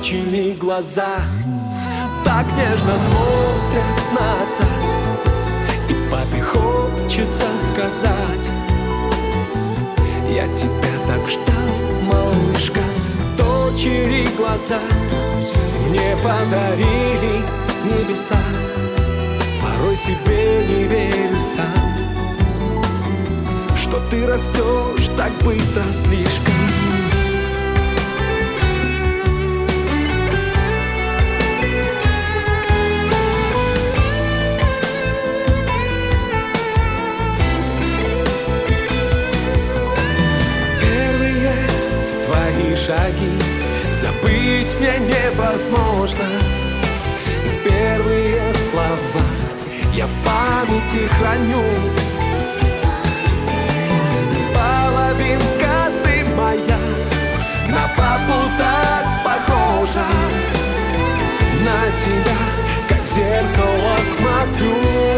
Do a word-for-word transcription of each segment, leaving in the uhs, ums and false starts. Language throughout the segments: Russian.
дочери глаза так нежно смотрят на отца, и папе хочется сказать: я тебя так ждал, малышка. Дочери глаза мне подарили небеса, порой себе не верю сам, что ты растешь так быстро слишком. Первые твои шаги забыть мне невозможно, и первые слова я в памяти храню. Половинка ты моя, на папу так похожа, на тебя, как в зеркало смотрю.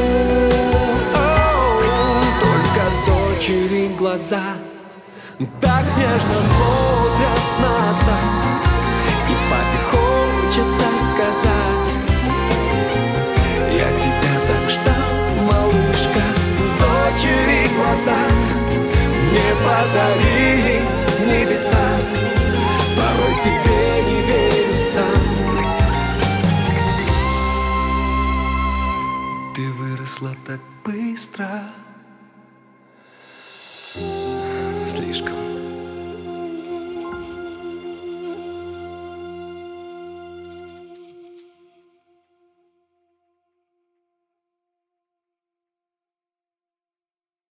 О, только дочери глаза так нежно смотрят на отца, и папе хочется сказать: я тебя так ждал, малышка. Дочери глаза мне подарили небеса, порой себе не верю сам. Ты выросла так быстро, слишком